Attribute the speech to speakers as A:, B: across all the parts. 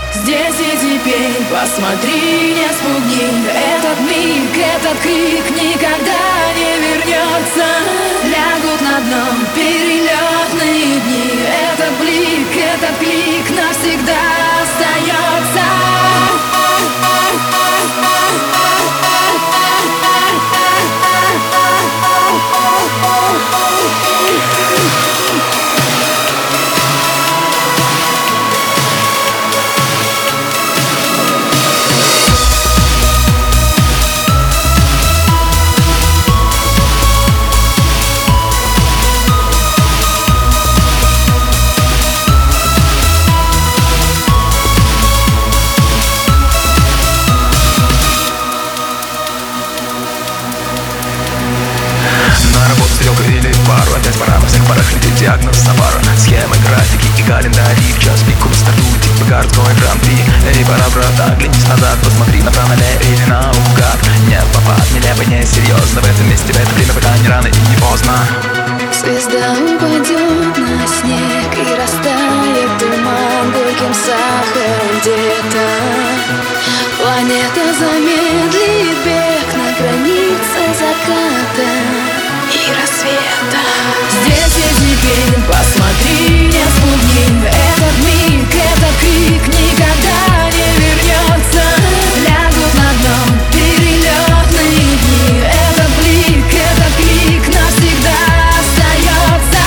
A: Здесь и теперь, посмотри, не спугни. Этот миг, этот крик никогда не вернется. Лягут на дно перелетные дни. Этот блик, этот клик навсегда остается.
B: На работу, стрелку или пару. Опять пора на всех парах лететь, диагноз Савара. Схемы, графики и календари. В час пик стартует типа городской гран-при. Эй, пора, брат, оглянись назад. Посмотри направо, налево или наугад. Не попад, нелепо, не серьезно. В этом месте, в это время, пока не рано и не поздно.
A: Звезда упадет на снег и растает туман горьким сахаром где-то. Планета замедлит бег на границе заката и рассвета. Здесь и теперь, посмотри, не спугни. Этот миг, этот крик никогда не вернется. Лягут на дно перелетные дни. Этот блик, этот клик навсегда остается.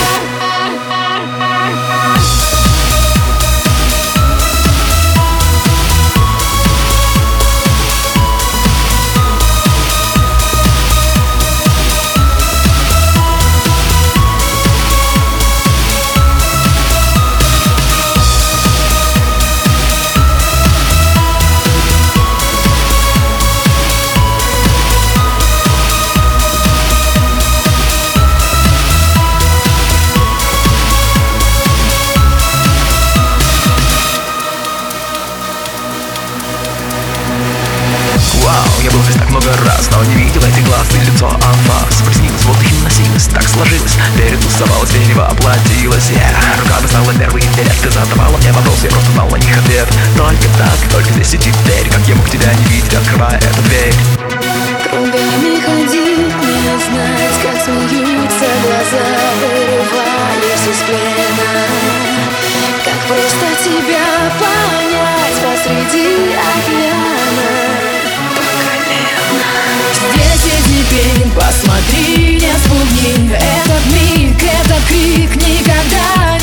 B: Я был здесь так много раз, но не видел этих глаз и лицо анфас. Приснилось, вот и носилось, так сложилось. Перетусовалась, перевоплотилась. Рука достала первый билет. Ты задавала мне вопрос, я просто знал на них ответ. Только так, только здесь и теперь. Как я мог тебя не видеть, открывая эту дверь?
A: Кругами ходить, не знать, как смеются глаза, вырываясь из плена. Как просто тебя понять посреди океана. Здесь и теперь, посмотри, не спугни. Этот миг, этот крик никогда